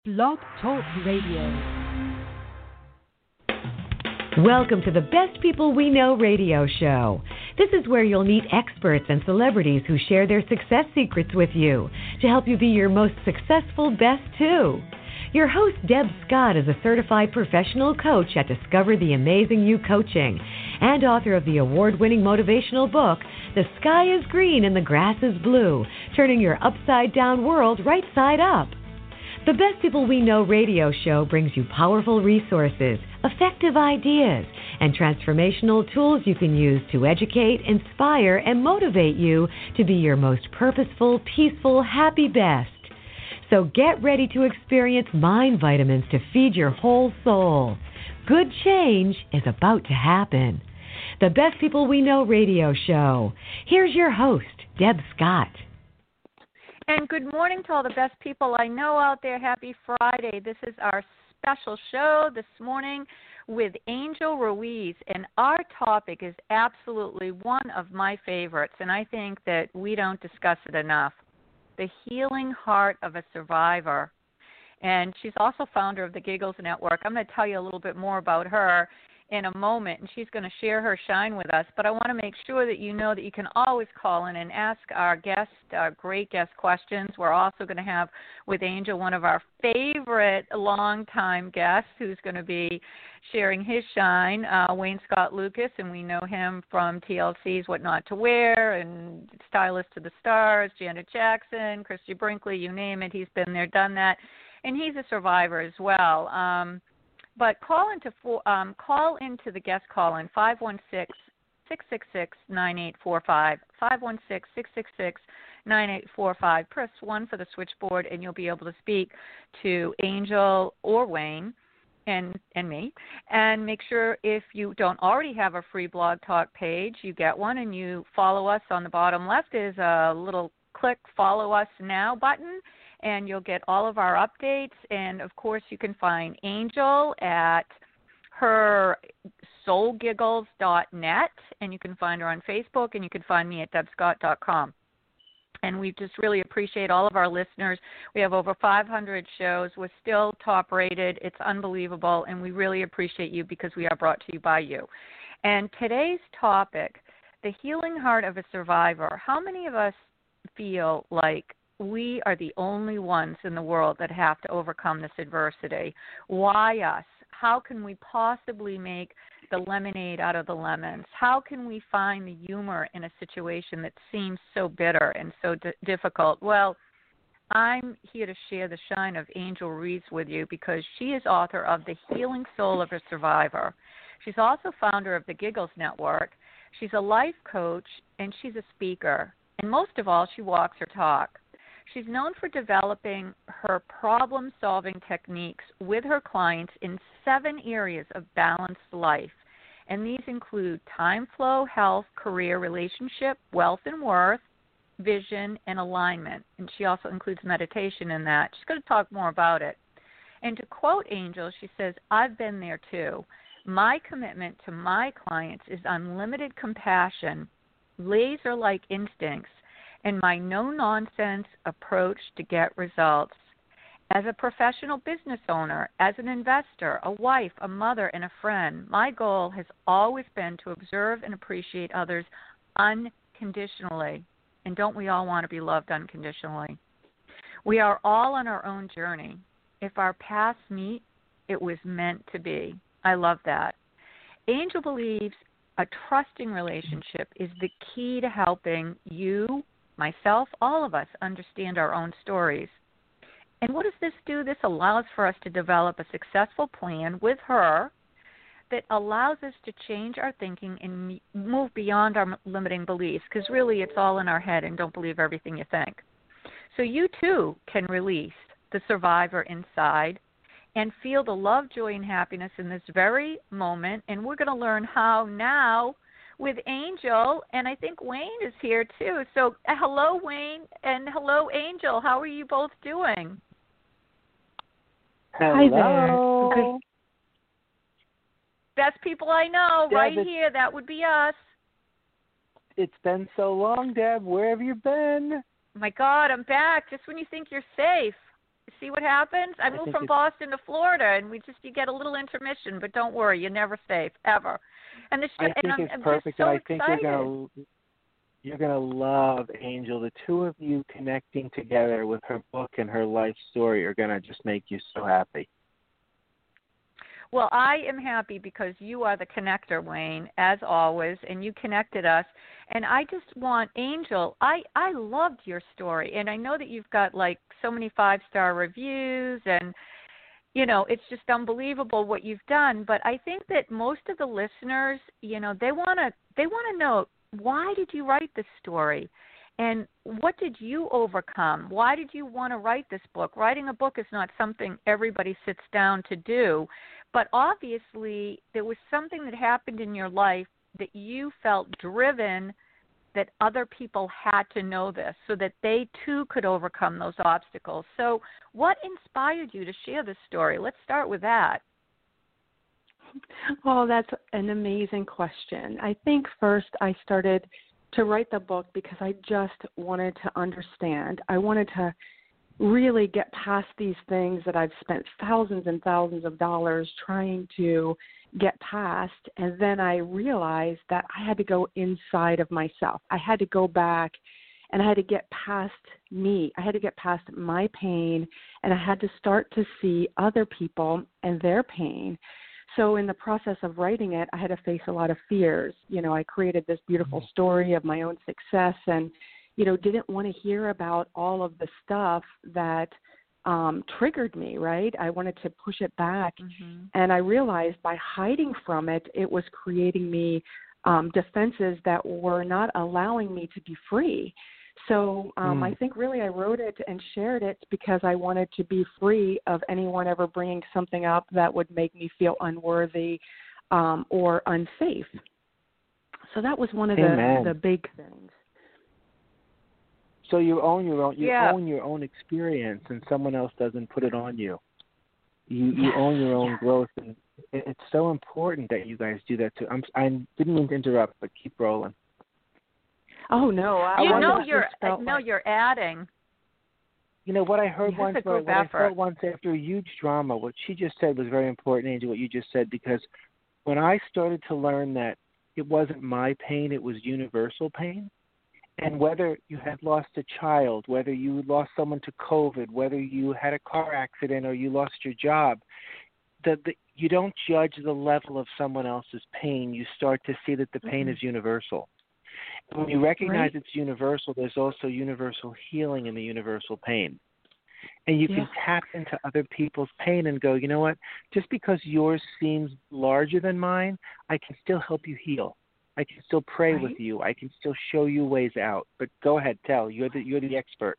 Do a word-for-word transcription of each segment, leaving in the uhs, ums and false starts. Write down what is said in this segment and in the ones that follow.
Blog Talk Radio. Welcome to the Best People We Know radio show. This is where you'll meet experts and celebrities who share their success secrets with you to help you be your most successful best too. Your host, Deb Scott, is a certified professional coach at Discover the Amazing You Coaching and author of the award-winning motivational book, The Sky is Green and the Grass is Blue, turning your upside-down world right side up. The Best People We Know radio show brings you powerful resources, effective ideas, and transformational tools you can use to educate, inspire, and motivate you to be your most purposeful, peaceful, happy best. So get ready to experience mind vitamins to feed your whole soul. Good change is about to happen. The Best People We Know radio show. Here's your host, Deb Scott. And good morning to all the best people I know out there. Happy Friday. This is our special show this morning with Angel Ruiz. And our topic is absolutely one of my favorites, and I think that we don't discuss it enough. The healing heart of a survivor. And she's also founder of the Giggles Network. I'm going to tell you a little bit more about her in a moment, and she's going to share her shine with us. But I want to make sure that you know that you can always call in and ask our guest, our great guest questions. We're also going to have with Angel one of our favorite longtime guests who's going to be sharing his shine, uh, Wayne Scott Lucas, and we know him from T L C's What Not to Wear and Stylist to the Stars, Janet Jackson, Christy Brinkley, you name it. He's been there, done that, and he's a survivor as well. Um, But call into um, call into the guest call in five one six, six six six, nine eight four five, five one six, six six six, nine eight four five. Press one for the switchboard, and you'll be able to speak to Angel or Wayne and and me. And make sure if you don't already have a free Blog Talk page, you get one, and you follow us. On the bottom left is a little click Follow Us Now button, and you'll get all of our updates. And, of course, you can find Angel at her soul giggles dot net, and you can find her on Facebook, and you can find me at deb scott dot com. And we just really appreciate all of our listeners. We have over five hundred shows. We're still top-rated. It's unbelievable, and we really appreciate you because we are brought to you by you. And today's topic, the healing heart of a survivor. How many of us feel like we are the only ones in the world that have to overcome this adversity? Why us? How can we possibly make the lemonade out of the lemons? How can we find the humor in a situation that seems so bitter and so d- difficult? Well, I'm here to share the shine of Angel Ruiz with you because she is author of The Healing Soul of a Survivor. She's also founder of the Giggles Network. She's a life coach, and she's a speaker. And most of all, she walks her talk. She's known for developing her problem-solving techniques with her clients in seven areas of balanced life. And these include time flow, health, career, relationship, wealth and worth, vision, and alignment. And she also includes meditation in that. She's going to talk more about it. And to quote Angel, she says, "I've been there too. My commitment to my clients is unlimited compassion, laser-like instincts, and my no-nonsense approach to get results. As a professional business owner, as an investor, a wife, a mother, and a friend, my goal has always been to observe and appreciate others unconditionally." And don't we all want to be loved unconditionally? We are all on our own journey. If our paths meet, it was meant to be. I love that. Angel believes a trusting relationship is the key to helping you, myself, all of us, understand our own stories. And what does this do? This allows for us to develop a successful plan with her that allows us to change our thinking and move beyond our limiting beliefs, because really it's all in our head, and don't believe everything you think. So you too can release the survivor inside and feel the love, joy, and happiness in this very moment. And we're going to learn how now with Angel, and I think Wayne is here too. So uh, hello, Wayne, and hello, Angel. How are you both doing? Hello. Hi there. Best people I know, Deb, right it's, here. That would be us. It's been so long, Deb. Where have you been? My God, I'm back just when you think you're safe. See what happens? I, I moved from Boston to Florida, and we just you get a little intermission, but don't worry, you're never safe ever. And the show, I think and I'm, it's I'm perfect, just so and I think excited. you're gonna you're gonna love Angel. The two of you connecting together with her book and her life story are gonna just make you so happy. Well, I am happy because you are the connector, Wayne, as always, and you connected us. And I just want, Angel, I, I loved your story, and I know that you've got, like, so many five-star reviews, and, you know, it's just unbelievable what you've done. But I think that most of the listeners, you know, they want to they want to know, why did you write this story? And what did you overcome? Why did you want to write this book? Writing a book is not something everybody sits down to do. But obviously, there was something that happened in your life that you felt driven that other people had to know this so that they, too, could overcome those obstacles. So what inspired you to share this story? Let's start with that. Oh, that's an amazing question. I think first I started to write the book because I just wanted to understand. I wanted to really get past these things that I've spent thousands and thousands of dollars trying to get past. And then I realized that I had to go inside of myself. I had to go back and I had to get past me. I had to get past my pain, and I had to start to see other people and their pain. So in the process of writing it, I had to face a lot of fears. You know, I created this beautiful story of my own success and, you know, didn't want to hear about all of the stuff that um, triggered me, right? I wanted to push it back. Mm-hmm. And I realized by hiding from it, it was creating me um, defenses that were not allowing me to be free. So um, mm. I think really I wrote it and shared it because I wanted to be free of anyone ever bringing something up that would make me feel unworthy um, or unsafe. So that was one of the, the big things. So you own your own you yeah. own your own experience, and someone else doesn't put it on you. You yes. you own your own yes. growth, and it, it's so important that you guys do that too. I'm I didn't mean to interrupt, but keep rolling. Oh no, I you know you're uh, no like... you're adding. You know what I heard once. What, what I felt once after a huge drama. What she just said was very important, Angel. What you just said, because when I started to learn that it wasn't my pain, it was universal pain. And whether you had lost a child, whether you lost someone to COVID, whether you had a car accident or you lost your job, the, the, you don't judge the level of someone else's pain. You start to see that the pain mm-hmm. is universal. And when you recognize right. it's universal, there's also universal healing in the universal pain. And you yeah. can tap into other people's pain and go, you know what, just because yours seems larger than mine, I can still help you heal. I can still pray right. with you. I can still show you ways out. But go ahead, tell. You're the you're the expert.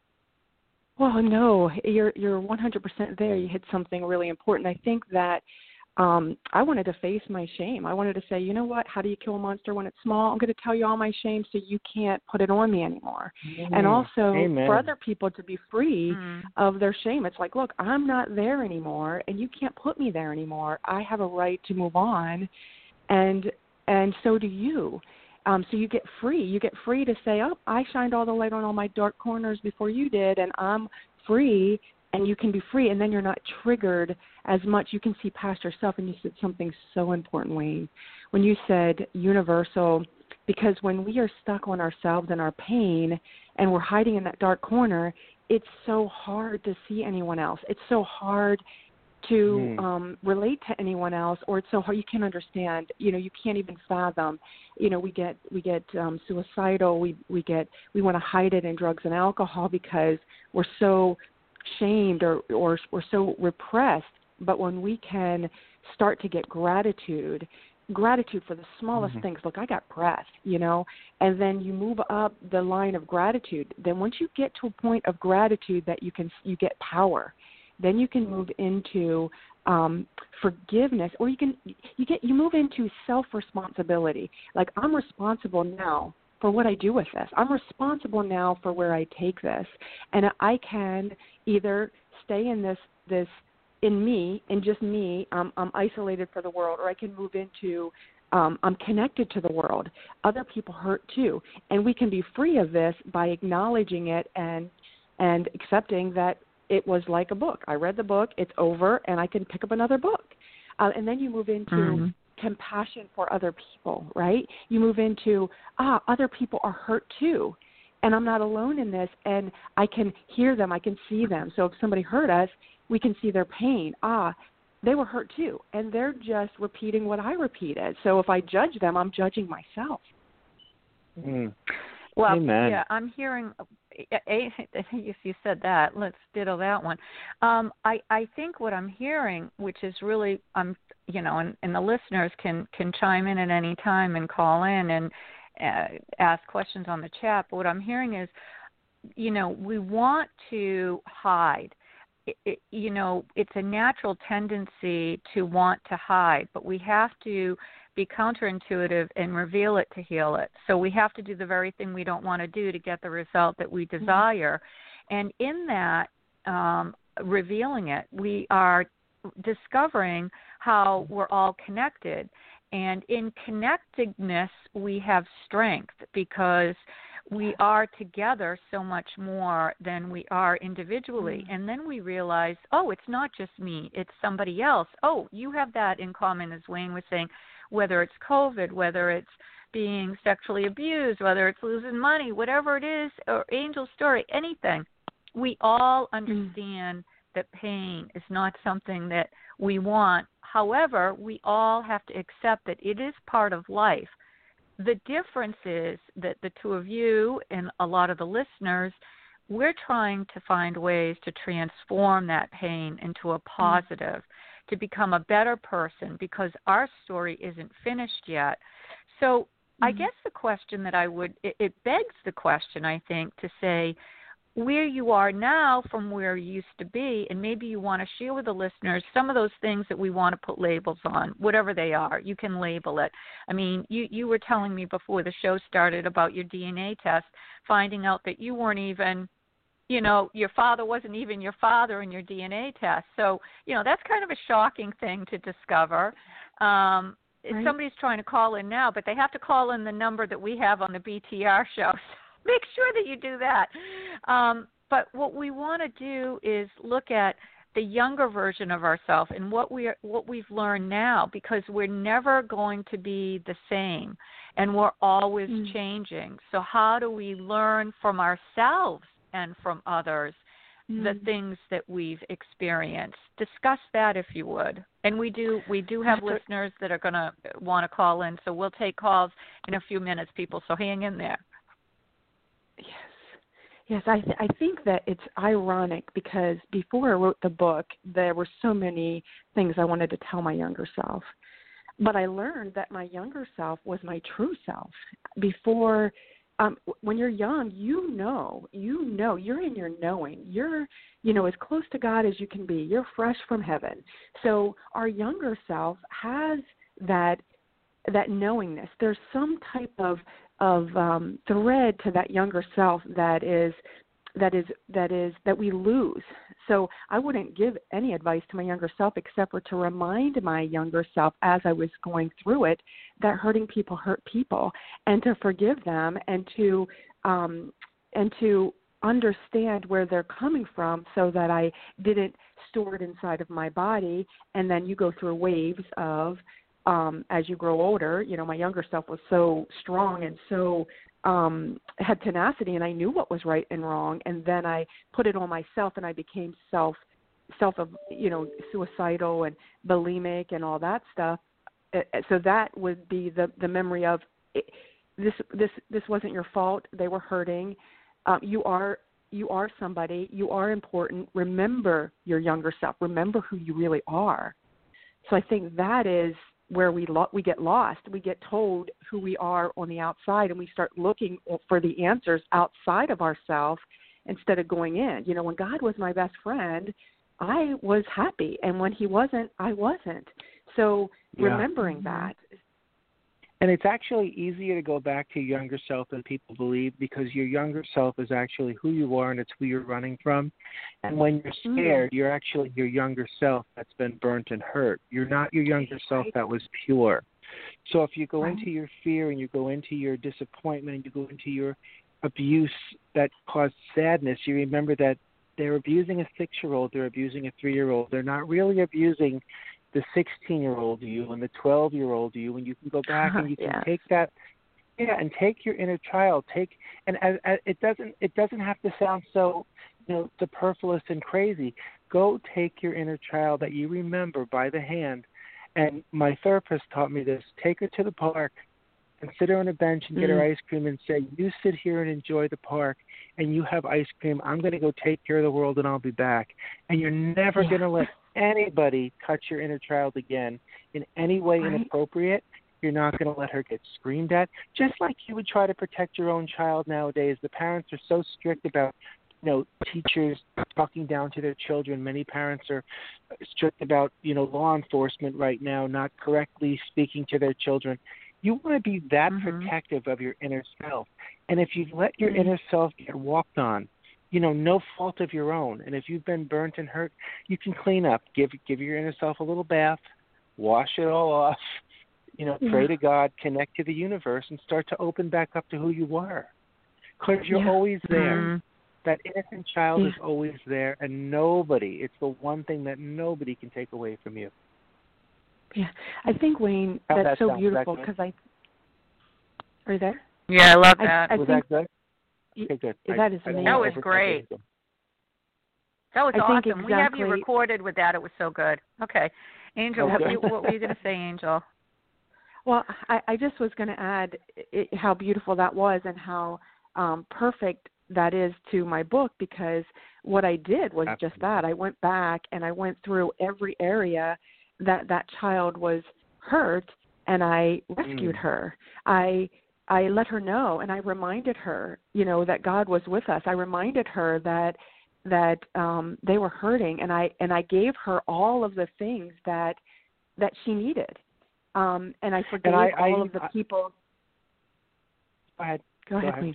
Well, no, you're you're one hundred percent there. You hit something really important. I think that um, I wanted to face my shame. I wanted to say, you know what? How do you kill a monster when it's small? I'm going to tell you all my shame so you can't put it on me anymore. Mm-hmm. And also Amen. for other people to be free mm. of their shame. It's like, look, I'm not there anymore, and you can't put me there anymore. I have a right to move on, and And so do you. Um, so you get free. You get free to say, oh, I shined all the light on all my dark corners before you did, and I'm free, and you can be free. And then you're not triggered as much. You can see past yourself. And you said something so important, Wayne, when you said universal, because when we are stuck on ourselves and our pain and we're hiding in that dark corner, it's so hard to see anyone else. It's so hard to mm. um, relate to anyone else, or it's so hard you can't understand. You know, you can't even fathom. You know, we get we get um, suicidal. We we get we want to hide it in drugs and alcohol because we're so shamed or or we're so repressed. But when we can start to get gratitude, gratitude for the smallest mm-hmm. things. Look, I got breath. You know, and then you move up the line of gratitude. Then once you get to a point of gratitude that you can you get power. Then you can move into um, forgiveness, or you can you get you move into self-responsibility. Like, I'm responsible now for what I do with this. I'm responsible now for where I take this, and I can either stay in this this in me, in just me. Um, I'm isolated for the world, or I can move into um, I'm connected to the world. Other people hurt too, and we can be free of this by acknowledging it and and accepting that it was like a book. I read the book, it's over, and I can pick up another book. Uh, and then you move into mm-hmm. compassion for other people, right? You move into, ah, other people are hurt too, and I'm not alone in this, and I can hear them, I can see them. So if somebody hurt us, we can see their pain. Ah, they were hurt too, and they're just repeating what I repeated. So if I judge them, I'm judging myself. Mm. Well, Amen. yeah, I'm hearing, if you said that, let's ditto that one. Um, I, I think what I'm hearing, which is really, um, you know, and, and the listeners can, can chime in at any time and call in and uh, ask questions on the chat, but what I'm hearing is, you know, we want to hide. It, it, you know, it's a natural tendency to want to hide, but we have to be counterintuitive and reveal it to heal it. So we have to do the very thing we don't want to do to get the result that we desire. Mm-hmm. And in that, um, revealing it, we are discovering how we're all connected. And in connectedness, we have strength because we are together so much more than we are individually. Mm-hmm. And then we realize, oh, it's not just me, it's somebody else. Oh, you have that in common, as Wayne was saying, whether it's COVID, whether it's being sexually abused, whether it's losing money, whatever it is, or Angel's story, anything. We all understand mm-hmm. that pain is not something that we want. However, we all have to accept that it is part of life. The difference is that the two of you and a lot of the listeners, we're trying to find ways to transform that pain into a positive, mm-hmm. to become a better person because our story isn't finished yet. So mm-hmm. I guess the question that I would, it, it begs the question, I think, to say, where you are now from where you used to be, and maybe you want to share with the listeners some of those things that we want to put labels on, whatever they are. You can label it. I mean, you, you were telling me before the show started about your D N A test, finding out that you weren't even, you know, your father wasn't even your father in your D N A test. So, you know, that's kind of a shocking thing to discover. Um, right. Somebody's trying to call in now, but they have to call in the number that we have on the B T R show. Make sure that you do that. Um, but what we want to do is look at the younger version of ourselves and what we are, what we've learned now, because we're never going to be the same, and we're always mm. changing. So how do we learn from ourselves and from others mm. the things that we've experienced? Discuss that if you would. And we do we do have That's listeners that are going to want to call in, so we'll take calls in a few minutes, people. So hang in there. Yes. Yes, I th- I think that it's ironic because before I wrote the book, there were so many things I wanted to tell my younger self. But I learned that my younger self was my true self. Before, um, when you're young, you know, you know, you're in your knowing. You're, you know, as close to God as you can be. You're fresh from heaven. So our younger self has that that knowingness. There's some type of of um, thread to that younger self that is that is that is that we lose. So I wouldn't give any advice to my younger self except for to remind my younger self as I was going through it that hurting people hurt people, and to forgive them, and to um, and to understand where they're coming from, so that I didn't store it inside of my body. And then you go through waves of Um, as you grow older, you know, my younger self was so strong and so um, had tenacity, and I knew what was right and wrong. And then I put it on myself, and I became self, self of, you know, suicidal and bulimic and all that stuff. So that would be the, the memory of this. This this wasn't your fault. They were hurting. Um, you are you are somebody. You are important. Remember your younger self. Remember who you really are. So I think that is where we lo- we get lost. We get told who we are on the outside, and we start looking for the answers outside of ourselves instead of going in. You know, when God was my best friend, I was happy, and when he wasn't, I wasn't. So yeah. remembering that. And it's actually easier to go back to your younger self than people believe, because your younger self is actually who you are, and it's who you're running from. And when you're scared, mm. you're actually your younger self that's been burnt and hurt. You're not your younger self that was pure. So if you go right. into your fear, and you go into your disappointment, and you go into your abuse that caused sadness, you remember that they're abusing a six-year-old, they're abusing a three-year-old. They're not really abusing the sixteen-year-old you and the twelve-year-old you, and you can go back and you can yes. take that, yeah, and take your inner child. Take and as, as, it doesn't it doesn't have to sound so, you know, superfluous and crazy. Go take your inner child that you remember by the hand, and my therapist taught me this. Take her to the park and sit her on a bench and get mm. her ice cream and say, you sit here and enjoy the park and you have ice cream. I'm going to go take care of the world and I'll be back. And you're never yeah. going to let anybody touch your inner child again in any way right. inappropriate. You're not going to let her get screamed at, just like you would try to protect your own child nowadays. The parents are so strict about, you know, teachers talking down to their children. Many parents are strict about, you know, law enforcement right now not correctly speaking to their children. You want to be that mm-hmm. protective of your inner self. And if you've let your mm-hmm. inner self get walked on, you know, no fault of your own, and if you've been burnt and hurt, you can clean up. Give give your inner self a little bath, wash it all off, you know, pray yeah. to God, connect to the universe, and start to open back up to who you were. Because you're yeah. always there. Mm-hmm. That innocent child yeah. is always there, and nobody, it's the one thing that nobody can take away from you. Yeah, I think, Wayne, How'd that's that so beautiful because I. Are you there? Yeah, I love that. I, I was think, that good? Okay, good. That I, is amazing. That was great. That was I awesome. Exactly, we have you recorded with that. It was so good. Okay. Angel, okay. what, were you, what were you going to say, Angel? Well, I, I just was going to add it, how beautiful that was and how um, perfect that is to my book, because what I did was Absolutely. just that. I went back and I went through every area that that child was hurt, and I rescued mm. her. I I let her know, and I reminded her, you know, that God was with us. I reminded her that that um, they were hurting, and I and I gave her all of the things that that she needed, um, and I forgave and I, all I, of the I, people. Go ahead. Go, go ahead, ahead. please.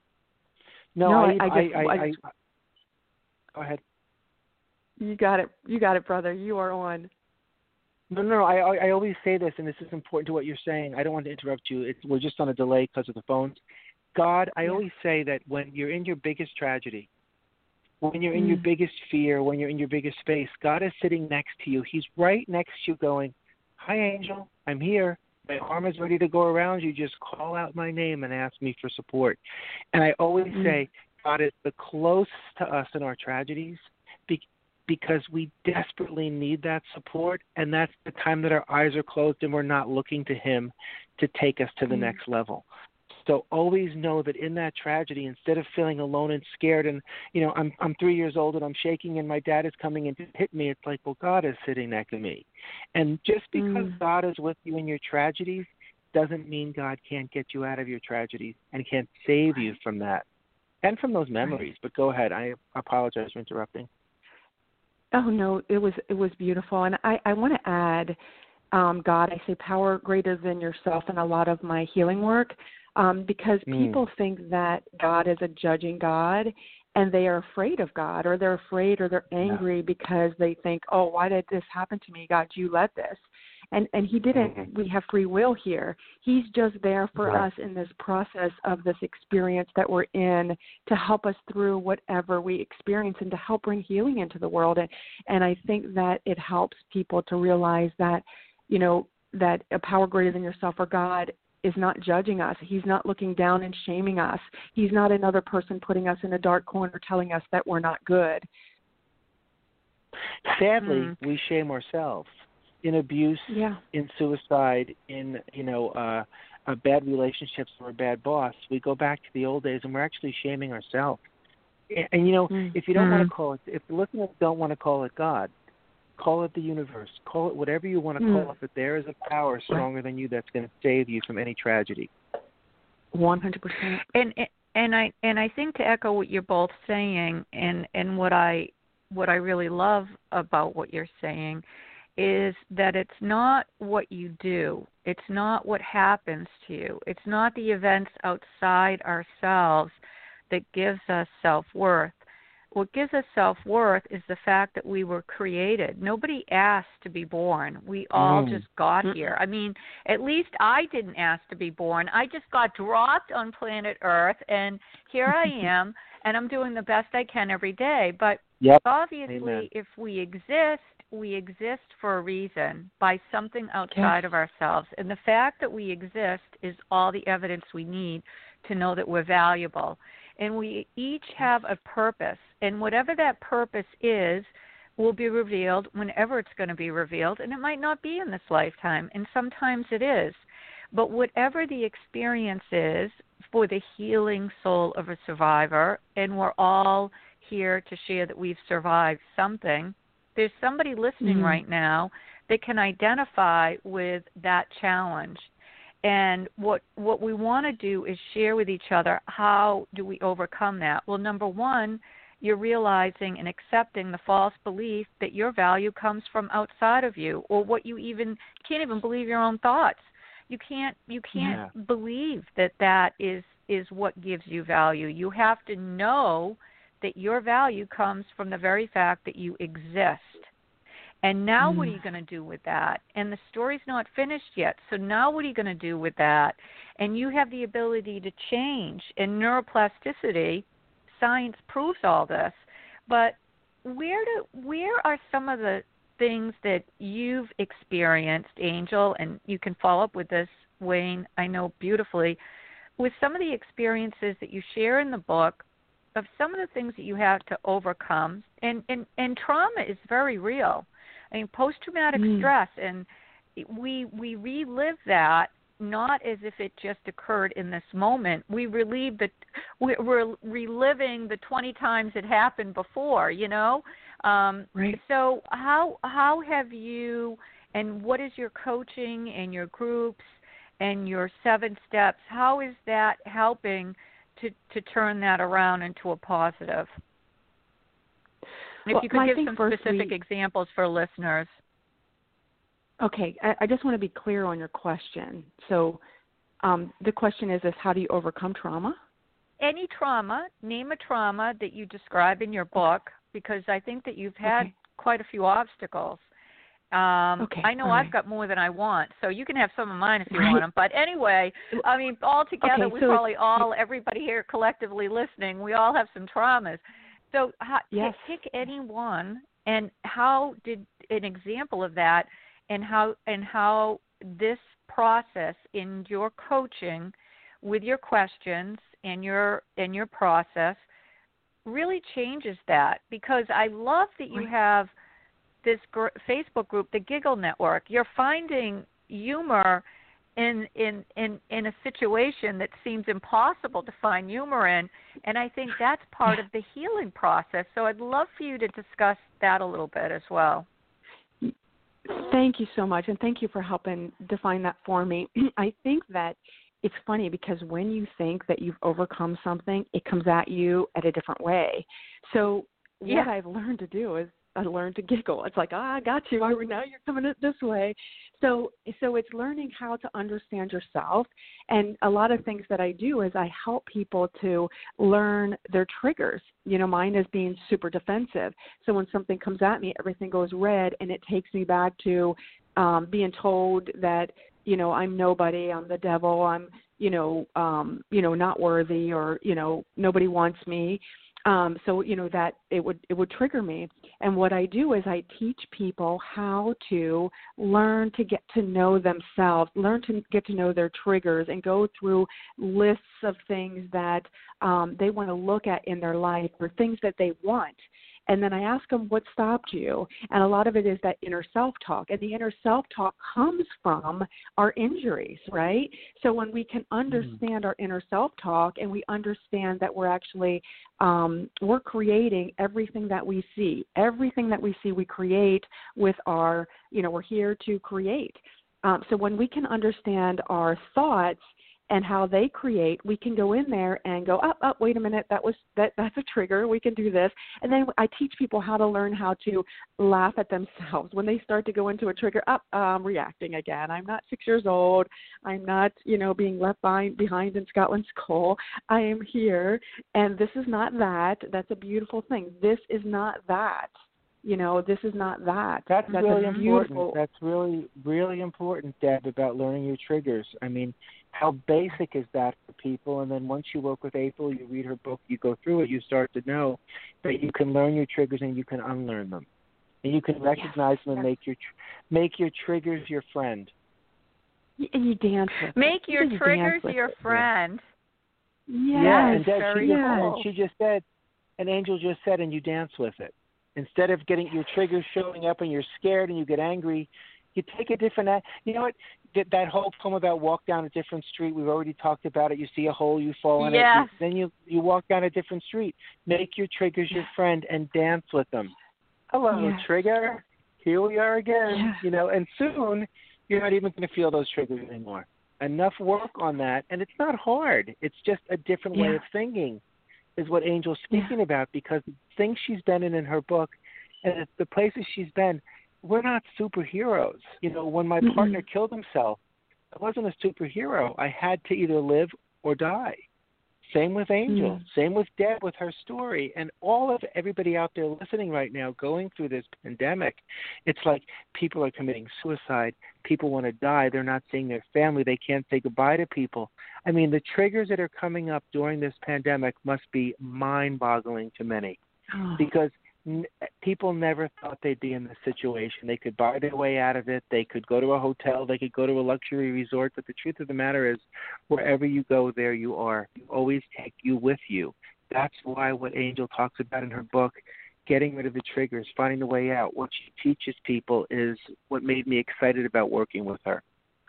No, no, I, I, I, just, I, I, I, just, I go ahead. You got it. You got it, brother. You are on. No, no, no. I, I always say this, and this is important to what you're saying. I don't want to interrupt you. It's, we're just on a delay because of the phones. God, I yeah. always say that when you're in your biggest tragedy, when you're in mm. your biggest fear, when you're in your biggest space, God is sitting next to you. He's right next to you going, hi, Angel, I'm here. My arm is ready to go around you. Just call out my name and ask me for support. And I always mm. say God is the closest to us in our tragedies because we desperately need that support, and that's the time that our eyes are closed and we're not looking to him to take us to the mm. next level. So always know that in that tragedy, instead of feeling alone and scared and, you know, I'm I'm three years old and I'm shaking and my dad is coming in to hit me, it's like, well, God is sitting next to me. And just because mm. God is with you in your tragedies doesn't mean God can't get you out of your tragedies and can't save you from that and from those memories. But go ahead. I apologize for interrupting. Oh, no, it was it was beautiful. And I, I want to add, um, God, I say power greater than yourself in a lot of my healing work, um, because mm. people think that God is a judging God and they are afraid of God, or they're afraid or they're angry yeah. because they think, oh, why did this happen to me? God, you let this. And and he didn't. Mm-hmm. We have free will here. He's just there for right. us in this process of this experience that we're in to help us through whatever we experience and to help bring healing into the world. And, and I think that it helps people to realize that, you know, that a power greater than yourself or God is not judging us. He's not looking down and shaming us. He's not another person putting us in a dark corner telling us that we're not good. Sadly, mm. we shame ourselves. In abuse, yeah. in suicide, in, you know, uh, uh, bad relationships or a bad boss, we go back to the old days and we're actually shaming ourselves. And, and you know, mm. if you don't mm. want to call it, if the listeners don't want to call it God, call it the universe, call it whatever you want to mm. call it, but there is a power stronger than you that's going to save you from any tragedy. one hundred percent. And and I and I think to echo what you're both saying, and, and what I what I really love about what you're saying is that it's not what you do. It's not what happens to you. It's not the events outside ourselves that gives us self-worth. What gives us self-worth is the fact that we were created. Nobody asked to be born. We all mm. just got here. I mean, at least I didn't ask to be born. I just got dropped on planet Earth, and here I am. and I'm doing the best I can every day. But yep. obviously, Amen. if we exist, we exist for a reason, by something outside yes. of ourselves. And the fact that we exist is all the evidence we need to know that we're valuable. And we each have a purpose. And whatever that purpose is will be revealed whenever it's going to be revealed. And it might not be in this lifetime, and sometimes it is. But whatever the experience is for the healing soul of a survivor, and we're all here to share that we've survived something, there's somebody listening mm-hmm. right now that can identify with that challenge. And what what we want to do is share with each other, how do we overcome that? Well, number one, you're realizing and accepting the false belief that your value comes from outside of you, or what you even can't even believe your own thoughts. You can't you can't yeah. believe that that is is what gives you value. You have to know that your value comes from the very fact that you exist. And now mm. what are you going to do with that? And the story's not finished yet. So now what are you going to do with that? And you have the ability to change. And neuroplasticity, science proves all this. But where do where are some of the things that you've experienced, Angel, and you can follow up with this, Wayne, I know beautifully, with some of the experiences that you share in the book, of some of the things that you have to overcome, and, and, and trauma is very real. I mean, post-traumatic mm. stress, and we we relive that not as if it just occurred in this moment. We relive the, we're reliving the twenty times it happened before, you know? Um, right. So how how have you, and what is your coaching and your groups and your seven steps, how is that helping to, to turn that around into a positive? If well, you could I give some specific we, examples for listeners. Okay, I, I just want to be clear on your question. So um, the question is, is how do you overcome trauma? Any trauma, name a trauma that you describe in your book, because I think that you've had okay. quite a few obstacles. Um, okay, I know I've right. got more than I want, so you can have some of mine if you right. want them. But anyway, I mean, all together, okay, we so probably all, everybody here collectively listening, we all have some traumas. So how, yes. pick any one, and how did an example of that, and how and how this process in your coaching, with your questions and your and your process, really changes that. Because I love that you right. have this gr- Facebook group, the Giggle Network. You're finding humor in in in in a situation that seems impossible to find humor in, and I think that's part yeah. of the healing process. So I'd love for you to discuss that a little bit as well. Thank you so much, and thank you for helping define that for me. I think that it's funny because when you think that you've overcome something, it comes at you at a different way. So yeah. what I've learned to do is I learned to giggle. It's like, ah, I got you. I, now you're coming it this way. So so it's learning how to understand yourself. And a lot of things that I do is I help people to learn their triggers. You know, mine is being super defensive. So when something comes at me, everything goes red, and it takes me back to um, being told that, you know, I'm nobody, I'm the devil, I'm, you know, um, you know, not worthy, or, you know, nobody wants me. Um, so, you know, that it would it would trigger me. And what I do is I teach people how to learn to get to know themselves, learn to get to know their triggers, and go through lists of things that um, they want to look at in their life, or things that they want. And then I ask them, what stopped you? And a lot of it is that inner self-talk. And the inner self-talk comes from our injuries, right? So when we can understand mm-hmm. our inner self-talk, and we understand that we're actually, um, we're creating everything that we see. Everything that we see, we create with our, you know, we're here to create. Um, so when we can understand our thoughts and how they create, we can go in there and go, up, oh, up, oh, wait a minute, that was that that's a trigger, we can do this. And then I teach people how to learn how to laugh at themselves when they start to go into a trigger. Up, oh, I'm reacting again. I'm not six years old. I'm not, you know, being left by, behind in Scotland's coal. I am here, and this is not that. That's a beautiful thing. This is not that. You know, this is not that. That's, That's really important. That's really, really important, Deb, about learning your triggers. I mean, How basic is that for people? And then once you work with April, you read her book, you go through it, you start to know that you can learn your triggers and you can unlearn them. And you can recognize yes, them and yes. make your make your triggers your friend. And you dance with Make it. your you triggers your it. friend. Yes. Yeah, and Deb, very she, just, cool. and she just said, and Angel just said, and you dance with it. Instead of getting your triggers showing up and you're scared and you get angry, you take a different, you know what, that, that whole poem about walk down a different street, we've already talked about it. You see a hole, you fall in yes. it. You, then you, you walk down a different street. Make your triggers your friend and dance with them. Hello, yes. trigger. Here we are again. Yeah. You know, and soon you're not even going to feel those triggers anymore. Enough work on that, and it's not hard. It's just a different yeah. way of thinking is what Angel's speaking yeah. about, because the things she's been in in her book and the places she's been, we're not superheroes. You know, when my mm-hmm. partner killed himself, I wasn't a superhero. I had to either live or die. Same with Angel. Mm. Same with Deb with her story. And all of everybody out there listening right now going through this pandemic, it's like people are committing suicide. People want to die. They're not seeing their family. They can't say goodbye to people. I mean, the triggers that are coming up during this pandemic must be mind-boggling to many oh. because n- people never thought they'd be in this situation. They could buy their way out of it. They could go to a hotel. They could go to a luxury resort. But the truth of the matter is, wherever you go, there you are. You always take you with you. That's why what Angel talks about in her book, getting rid of the triggers, finding the way out, what she teaches people is what made me excited about working with her.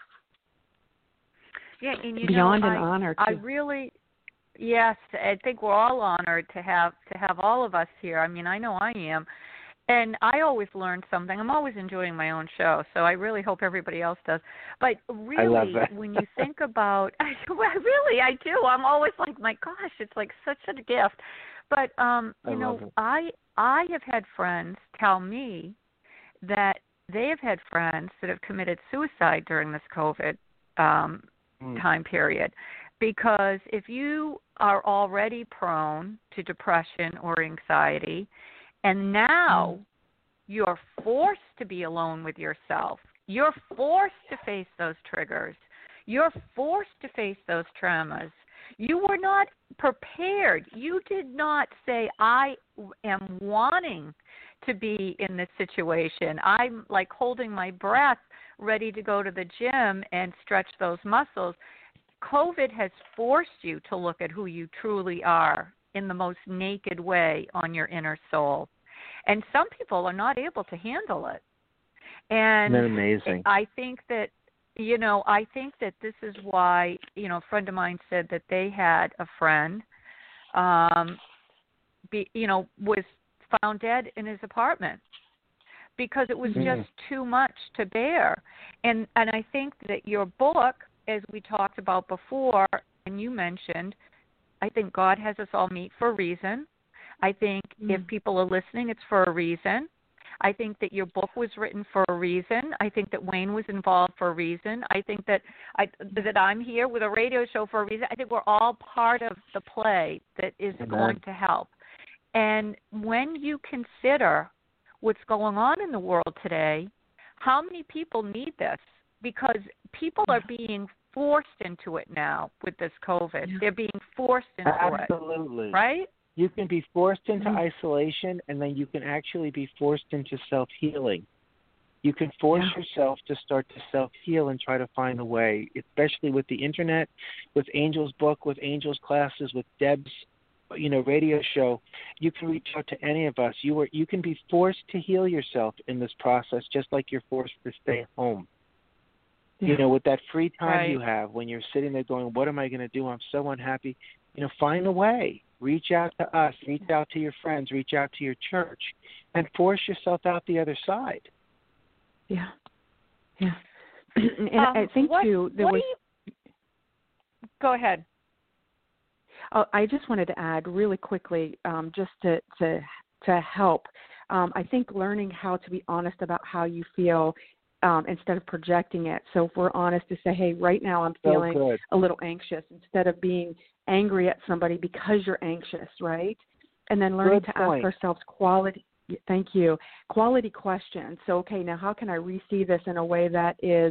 Yeah, and you Beyond know, an I, honor, too. I really, yes, I think we're all honored to have to have all of us here. I mean, I know I am. And I always learn something. I'm always enjoying my own show, so I really hope everybody else does. But really, I love that. when you think about, I, really, I do. I'm always like, my gosh, it's like such a gift. But um, you I know, love it. I I have had friends tell me that they have had friends that have committed suicide during this COVID um, mm. time period, because if you are already prone to depression or anxiety, and now mm. you're forced to be alone with yourself. You're forced to face those triggers. You're forced to face those traumas. You were not prepared. You did not say, I am wanting to be in this situation. I'm like holding my breath, ready to go to the gym and stretch those muscles. COVID has forced you to look at who you truly are in the most naked way on your inner soul. And some people are not able to handle it. And Isn't that amazing? I think that, you know, I think that this is why, you know, a friend of mine said that they had a friend, um, be, you know, was found dead in his apartment because it was mm. just too much to bear. And and I think that your book, as we talked about before, and you mentioned, I think God has us all meet for a reason. I think mm. if people are listening, it's for a reason. I think that your book was written for a reason. I think that Wayne was involved for a reason. I think that I, that I'm here with a radio show for a reason. I think we're all part of the play that is Amen. Going to help. And when you consider what's going on in the world today, how many people need this? Because people are being forced into it now with this COVID. Yeah. They're being forced into Absolutely. it. Absolutely. Right? You can be forced into mm-hmm. isolation, and then you can actually be forced into self-healing. You can force yeah. yourself to start to self-heal and try to find a way, especially with the Internet, with Angel's book, with Angel's classes, with Deb's, you know, radio show. You can reach out to any of us. You are, you can be forced to heal yourself in this process, just like you're forced to stay home. Yeah. You know, with that free time right. you have when you're sitting there going, what am I going to do? I'm so unhappy. You know, find a way. Reach out to us. Reach out to your friends. Reach out to your church. And force yourself out the other side. Yeah. Yeah. and um, I think, what, too, there what was... You... Go ahead. Oh, I just wanted to add really quickly, um, just to, to, to help. Um, I think learning how to be honest about how you feel Um, instead of projecting it. So if we're honest to say, hey, right now I'm feeling so a little anxious, instead of being angry at somebody because you're anxious, right? And then learning Good to point. ask ourselves quality, thank you, quality questions. So, okay, now how can I receive this in a way that is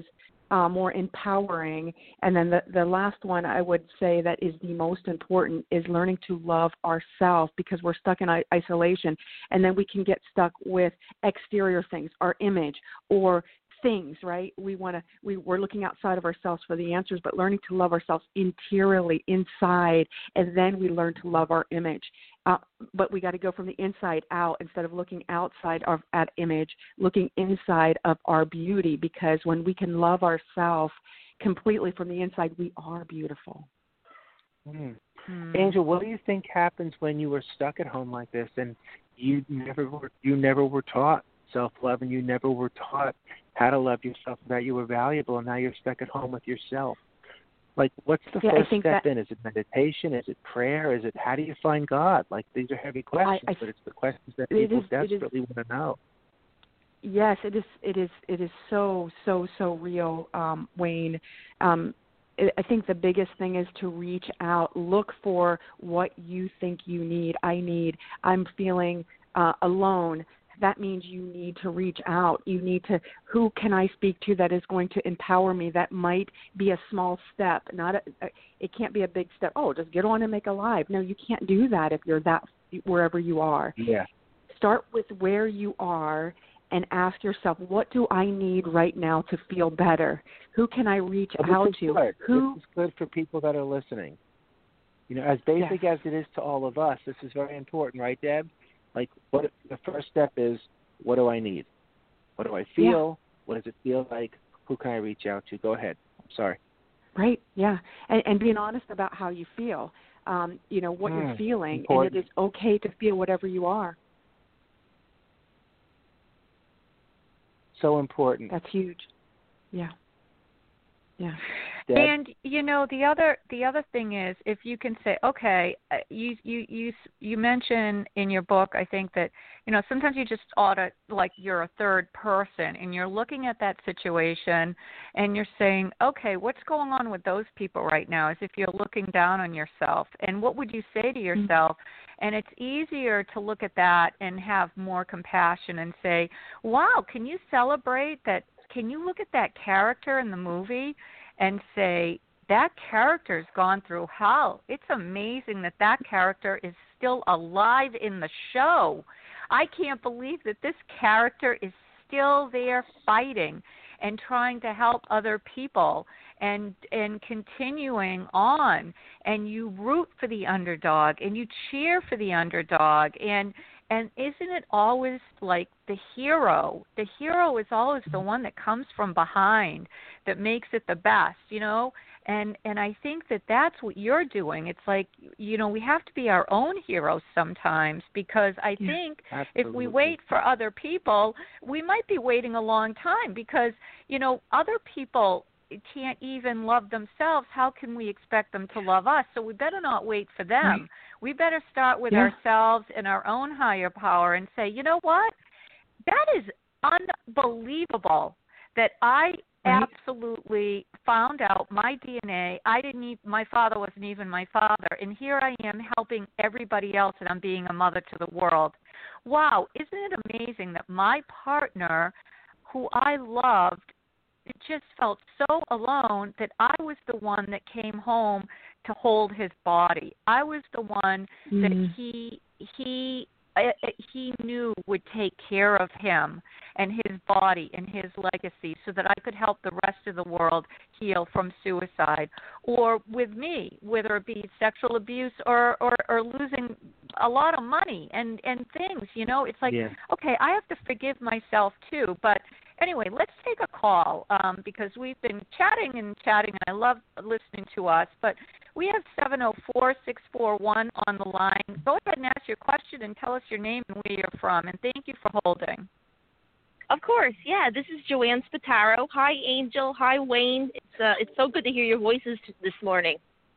uh, more empowering. And then the, the last one I would say that is the most important is learning to love ourselves, because we're stuck in isolation, and then we can get stuck with exterior things, our image or things, right? We want to, we, we're looking outside of ourselves for the answers, but learning to love ourselves interiorly, inside, and then we learn to love our image. Uh, but we got to go from the inside out instead of looking outside of that image, looking inside of our beauty, because when we can love ourselves completely from the inside, we are beautiful. Mm. Hmm. Angel, what do you think happens when you were stuck at home like this and you never were, you never were taught self-love, and you never were taught how to love yourself, that you were valuable, and now you're stuck at home with yourself? Like, what's the yeah, first step that, in? Is it meditation? Is it prayer? Is it how do you find God? Like, these are heavy questions, I, I, but it's the questions that people is, desperately want to know. Yes, it is. It is. It is so so so real, um, Wayne. Um, I think the biggest thing is to reach out, look for what you think you need. I need. I'm feeling uh, alone. That means you need to reach out. You need to, who can I speak to that is going to empower me? That might be a small step. Not a, it can't be a big step. Oh, just get on and make a live. No, you can't do that if you're that wherever you are. Yeah. Start with where you are and ask yourself, what do I need right now to feel better? Who can I reach well, out to? Good. Who? This is good for people that are listening. You know, as basic yes. as it is to all of us, this is very important, right, Deb? Like, what the first step is, what do I need? What do I feel? Yeah. What does it feel like? Who can I reach out to? Go ahead. I'm sorry. Right, yeah. And, and being honest about how you feel, um, you know, what mm, you're feeling. important. And it is okay to feel whatever you are. So important. That's huge. Yeah. Yeah. Deb? And you know the other the other thing is, if you can say, okay, you you you you mention in your book, I think that you know sometimes you just ought to, like, you're a third person and you're looking at that situation and you're saying, okay, what's going on with those people right now? As if you're looking down on yourself, and what would you say to yourself? Mm-hmm. And it's easier to look at that and have more compassion and say, wow, can you celebrate that? Can you look at that character in the movie and say, that character's gone through hell. It's amazing that that character is still alive in the show. I can't believe that this character is still there fighting and trying to help other people and and continuing on. And you root for the underdog and you cheer for the underdog. And And isn't it always like the hero? The hero is always the one that comes from behind, that makes it the best, you know? And and I think that that's what you're doing. It's like, you know, we have to be our own heroes sometimes, because I yeah, think absolutely. if we wait for other people, we might be waiting a long time, because, you know, other people can't even love themselves. How can we expect them to love us? So we better not wait for them. Right. We better start with yeah. ourselves and our own higher power and say, you know what? That is unbelievable that I right. absolutely found out my D N A. I didn't even, my father wasn't even my father. And here I am helping everybody else, and I'm being a mother to the world. Wow. Isn't it amazing that my partner, who I loved, it just felt so alone that I was the one that came home to hold his body. I was the one mm. that he he he knew would take care of him and his body and his legacy, so that I could help the rest of the world heal from suicide. Or with me, whether it be sexual abuse or, or, or losing a lot of money and, and things, you know, it's like, yeah. okay, I have to forgive myself too. But anyway, let's take a call um, because we've been chatting and chatting, and I love listening to us. But we have seven oh four, six four one on the line. Go ahead and ask your question and tell us your name and where you're from. And thank you for holding. Of course, yeah. This is Joanne Spataro. Hi, Angel. Hi, Wayne. It's uh, it's so good to hear your voices this morning.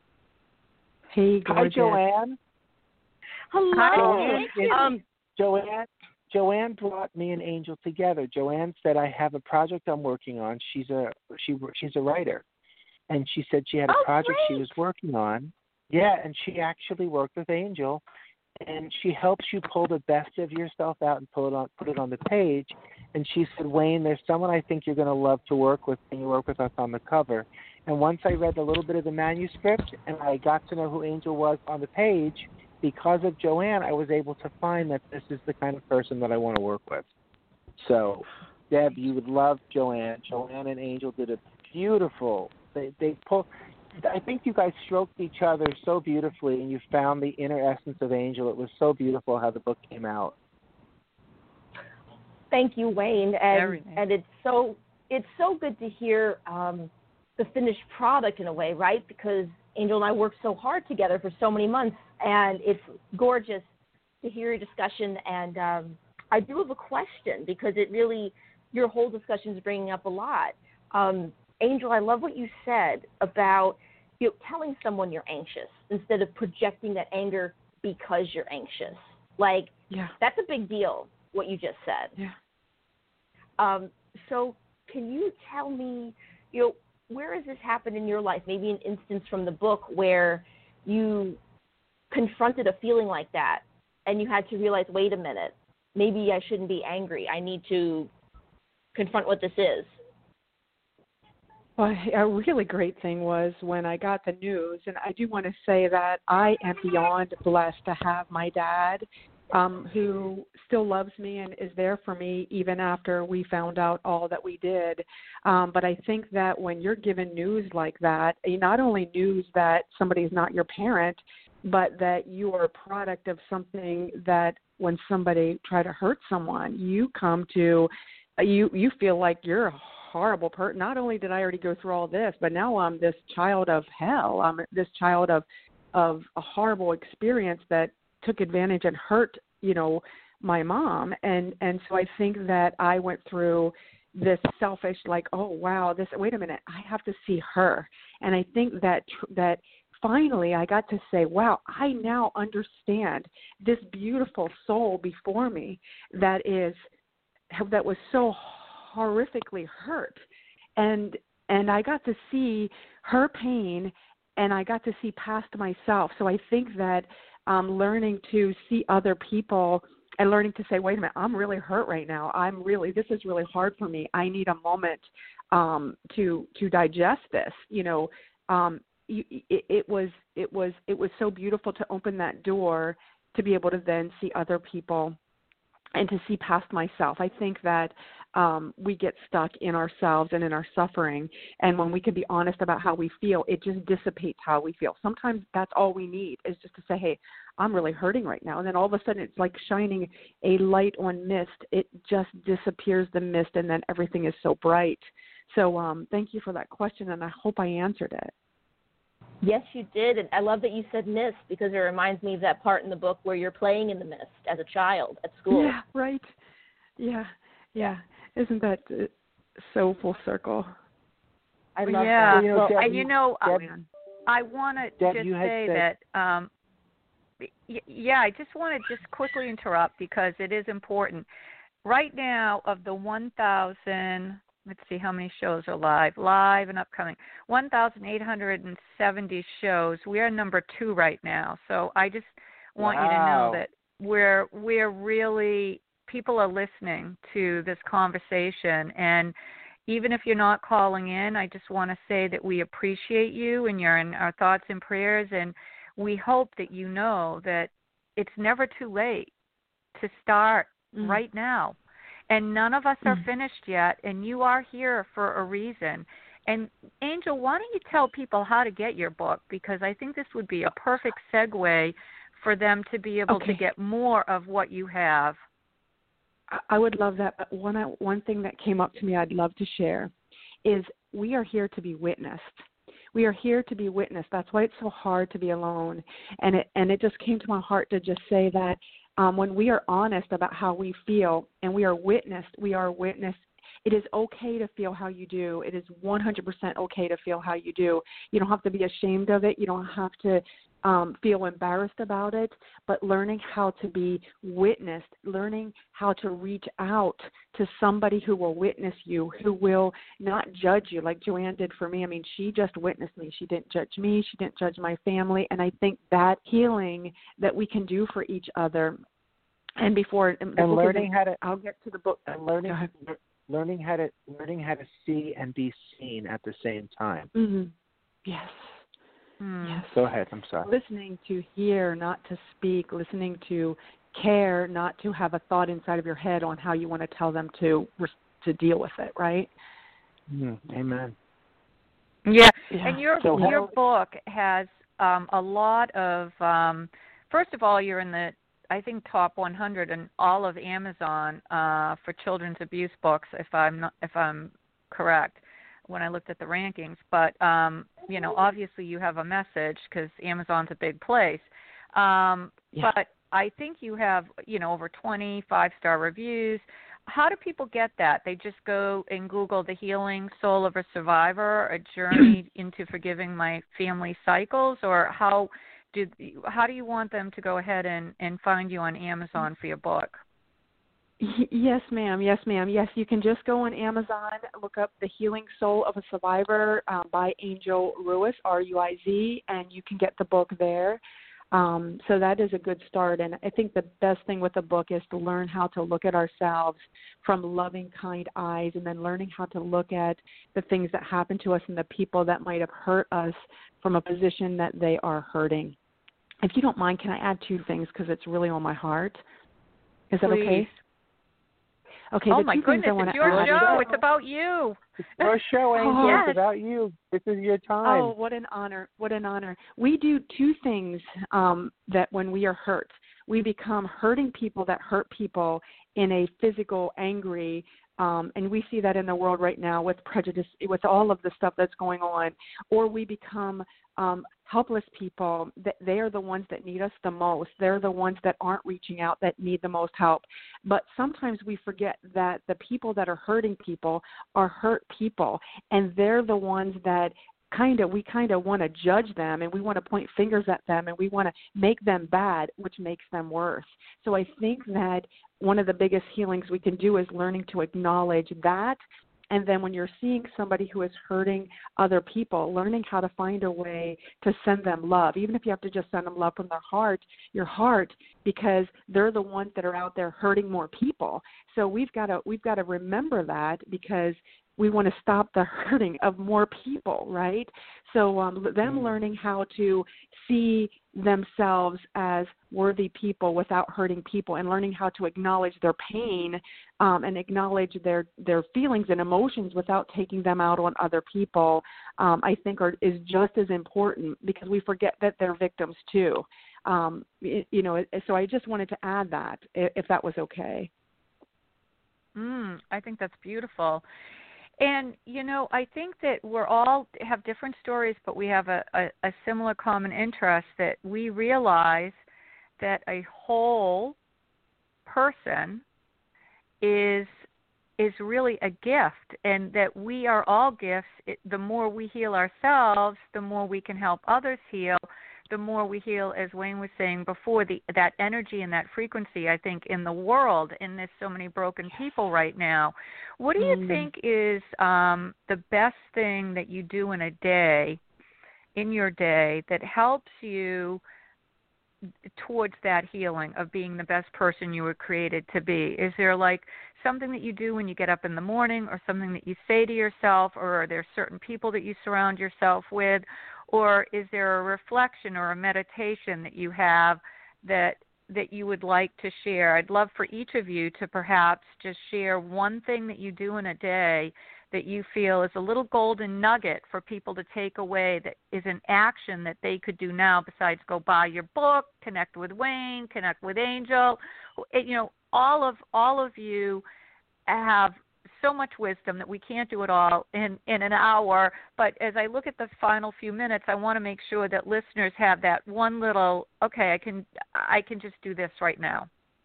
Hey, gorgeous. Hi, Joanne. Hello. Hi, Joanne. Um, Joanne. Joanne brought me and Angel together. Joanne said, "I have a project I'm working on." She's a she she's a writer, and she said she had a oh, project great. she was working on. Yeah, and she actually worked with Angel, and she helps you pull the best of yourself out and pull it on, put it on the page. And she said, Wayne, there's someone I think you're going to love to work with when you work with us on the cover. And once I read a little bit of the manuscript and I got to know who Angel was on the page, because of Joanne, I was able to find that this is the kind of person that I want to work with. So, Deb, you would love Joanne. Joanne and Angel did a beautiful. They they pull. I think you guys stroked each other so beautifully, and you found the inner essence of Angel. It was so beautiful how the book came out. Thank you, Wayne, and Everything. and it's so it's so good to hear um, the finished product in a way, right? Because Angel and I worked so hard together for so many months, and it's gorgeous to hear your discussion. And um, I do have a question because it really, your whole discussion is bringing up a lot. Um, Angel, I love what you said about you know, telling someone you're anxious instead of projecting that anger because you're anxious. Like, yeah. That's a big deal, what you just said. Yeah. Um, so can you tell me, you know, where has this happened in your life? Maybe an instance from the book where you confronted a feeling like that and you had to realize, wait a minute, maybe I shouldn't be angry. I need to confront what this is. Well, a really great thing was when I got the news, and I do want to say that I am beyond blessed to have my dad um, who still loves me and is there for me even after we found out all that we did. Um, but I think that when you're given news like that, not only news that somebody is not your parent, but that you are a product of something that when somebody try to hurt someone, you come to, you you feel like you're a horrible person. Not only did I already go through all this, but now I'm this child of hell. I'm this child of of a horrible experience that took advantage and hurt, you know, my mom. And, and so I think that I went through this selfish, like, oh, wow, this, wait a minute, I have to see her. And I think that, that finally I got to say, wow, I now understand this beautiful soul before me that is, that was so horrifically hurt. And, and I got to see her pain and I got to see past myself. So I think that um, learning to see other people and learning to say, wait a minute, I'm really hurt right now. I'm really, this is really hard for me. I need a moment um, to to digest this. You know, um, it, it was it was it was so beautiful to open that door to be able to then see other people and to see past myself. I think that um, we get stuck in ourselves and in our suffering, and when we can be honest about how we feel, it just dissipates how we feel. Sometimes that's all we need is just to say, hey, I'm really hurting right now. And then all of a sudden it's like shining a light on mist. It just disappears the mist, and then everything is so bright. So um, thank you for that question, and I hope I answered it. Yes, you did, and I love that you said mist because it reminds me of that part in the book where you're playing in the mist as a child at school. Yeah, right. Yeah, yeah. Isn't that uh, so full circle? I love yeah. that. You know, well, Deb, and you know, Deb, I, I want to Deb, just you had say said, that, um, y- yeah, I just want to just quickly interrupt because it is important. Right now, of the one thousand, let's see how many shows are live, live and upcoming, one thousand eight hundred seventy shows. We are number two right now. So I just want wow. you to know that we're we're really, people are listening to this conversation. And even if you're not calling in, I just want to say that we appreciate you and you're in our thoughts and prayers. And we hope that you know that it's never too late to start mm. right now. And none of us are mm. finished yet, and you are here for a reason. And, Angel, why don't you tell people how to get your book? Because I think this would be a perfect segue for them to be able okay. to get more of what you have. I would love that. But one, one thing that came up to me I'd love to share is we are here to be witnessed. We are here to be witnessed. That's why it's so hard to be alone. And it, and it just came to my heart to just say that Um, when we are honest about how we feel and we are witnessed, we are witnessed. It is okay to feel how you do. It is one hundred percent okay to feel how you do. You don't have to be ashamed of it. You don't have to um, feel embarrassed about it, but learning how to be witnessed, learning how to reach out to somebody who will witness you, who will not judge you like Joanne did for me. I mean, she just witnessed me. She didn't judge me. She didn't judge my family. And I think that healing that we can do for each other. And before and learning how to, I'll get to the book. And learning, learning how to, learning how to see and be seen at the same time. Mm-hmm. Yes. Mm. Yes. Go ahead. I'm sorry. Listening to hear, not to speak. Listening to care, not to have a thought inside of your head on how you want to tell them to to deal with it. Right. Mm. Amen. Yeah. yeah. And your so your how, book has um, a lot of. Um, first of all, you're in the I think top one hundred in all of Amazon uh, for children's abuse books. If I'm not, if I'm correct. When I looked at the rankings, but, um, you know, obviously you have a message because Amazon's a big place. Um, yeah. But I think you have, you know, over twenty five-star reviews. How do people get that? They just go and Google The Healing Soul of a Survivor, A Journey into Forgiving My Family Cycles, or how do, how do you want them to go ahead and, and find you on Amazon for your book? Yes, ma'am. Yes, ma'am. Yes, you can just go on Amazon, look up The Healing Soul of a Survivor um, by Angel Ruiz, R U I Z, and you can get the book there. Um, so that is a good start. And I think the best thing with the book is to learn how to look at ourselves from loving, kind eyes, and then learning how to look at the things that happen to us and the people that might have hurt us from a position that they are hurting. If you don't mind, can I add two things because it's really on my heart? Is that Please. okay? Okay, oh, the my two goodness, things I it's your add show. is, It's about you. It's your show, Angel. Oh, yes. It's about you. This is your time. Oh, what an honor. What an honor. We do two things um, that when we are hurt, we become hurting people that hurt people in a physical, angry, um, and we see that in the world right now with prejudice, with all of the stuff that's going on, or we become um, helpless people. That they are the ones that need us the most. They're the ones that aren't reaching out, that need the most help. But sometimes we forget that the people that are hurting people are hurt people, and they're the ones that kind of we kind of want to judge them, and we want to point fingers at them, and we want to make them bad, which makes them worse. So I think that one of the biggest healings we can do is learning to acknowledge that. And then when you're seeing somebody who is hurting other people, learning how to find a way to send them love, even if you have to just send them love from their heart, your heart, because they're the ones that are out there hurting more people. So we've got to we've got to remember that, because we want to stop the hurting of more people, right? So um, them learning how to see themselves as worthy people without hurting people, and learning how to acknowledge their pain um, and acknowledge their, their feelings and emotions without taking them out on other people, um, I think are, is just as important, because we forget that they're victims too. Um, it, you know, so I just wanted to add that, if that was okay. Mm, I think that's beautiful. And, you know, I think that we're all have different stories, but we have a, a, a similar common interest, that we realize that a whole person is is really a gift, and that we are all gifts. It, the more we heal ourselves, the more we can help others heal. The more we heal, as Wayne was saying before, the, that energy and that frequency, I think, in the world, and there's so many broken people right now. What do you mm. think is um, the best thing that you do in a day, in your day, that helps you towards that healing of being the best person you were created to be? Is there like something that you do when you get up in the morning, or something that you say to yourself, or are there certain people that you surround yourself with? Or is there a reflection or a meditation that you have that that you would like to share? I'd love for each of you to perhaps just share one thing that you do in a day that you feel is a little golden nugget for people to take away, that is an action that they could do now besides go buy your book, connect with Wayne, connect with Angel. You know, all of all of you have so much wisdom that we can't do it all in, in an hour. But as I look at the final few minutes, I want to make sure that listeners have that one little, okay, I can I can just do this right now.